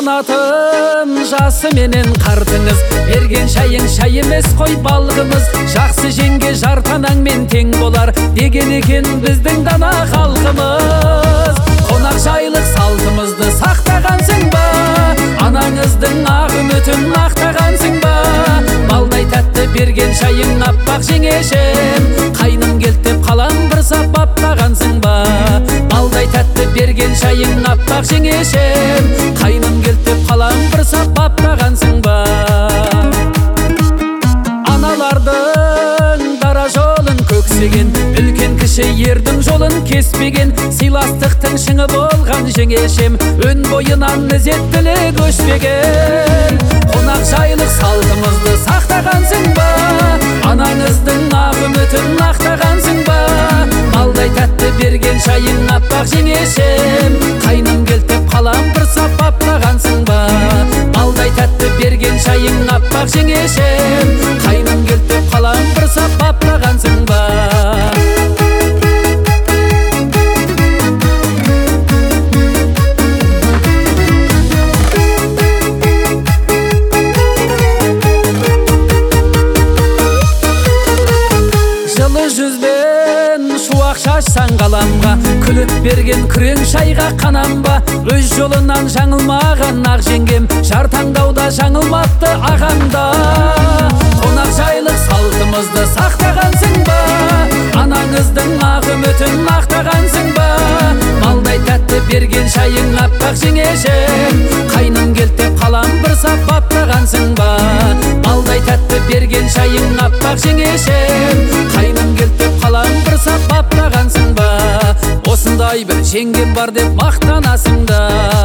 Қонатын жасы менен қартыңыз, берген шайың шай емес қой балғымыз. Жақсы жеңге жартанаңмен тең болар деген екен біздің дана халқымыз. Қонақ жайлық салтымызды сақтағансың ба, анаңыздың ақ үмітін ақтағансың ба? Балдай тәтті берген шайың аппақ жеңешем, қайным келтіп қалам бір сап баптағансың ба? Балдай тәтті берген шайың аппақ жеңешем, қайным келтіп қалам бір сап баптағансың ба? Аналардың дара жолын көксеген, үлкен кіші ердің жолын кеспеген, сыйластықтың шыңы болған жеңешем, өн бойынан ізеттілік өшпеген. Қонақ жайлық салтымызды сақтағансың ба, анаңыздың ақ үмітін ақтағансың ба? Балдай тәтті берген шайың аппақ жеңешем, қайным келтіп қалам бір сап баптағансың ба? Балдай тәтті берген шайың аппақ жеңешем, қайным келтіп қалам бір сап баптағансың ба? Жылы жүзбен шуақ шашсаң қаламға, күліп берген күрең шайға қанам ба? Өз жолынан жаңылмаған ақ жеңгем, жар таңдауда жаңылмапты ағамда. Қонақ жайлық салтымызды сақтағансың ба, анаңыздың ақ үмітін ақтағансың ба? Балдай тәтті берген шайың аппақ жеңешем, қайным келтіп қалам бір сап баптағансың ба? Балдай тәтті берген шайың аппақ жеңешем, қайным келтіп қалам бір сап баптағансың ба? Осындай бір жеңгем бар деп мақтанасың да.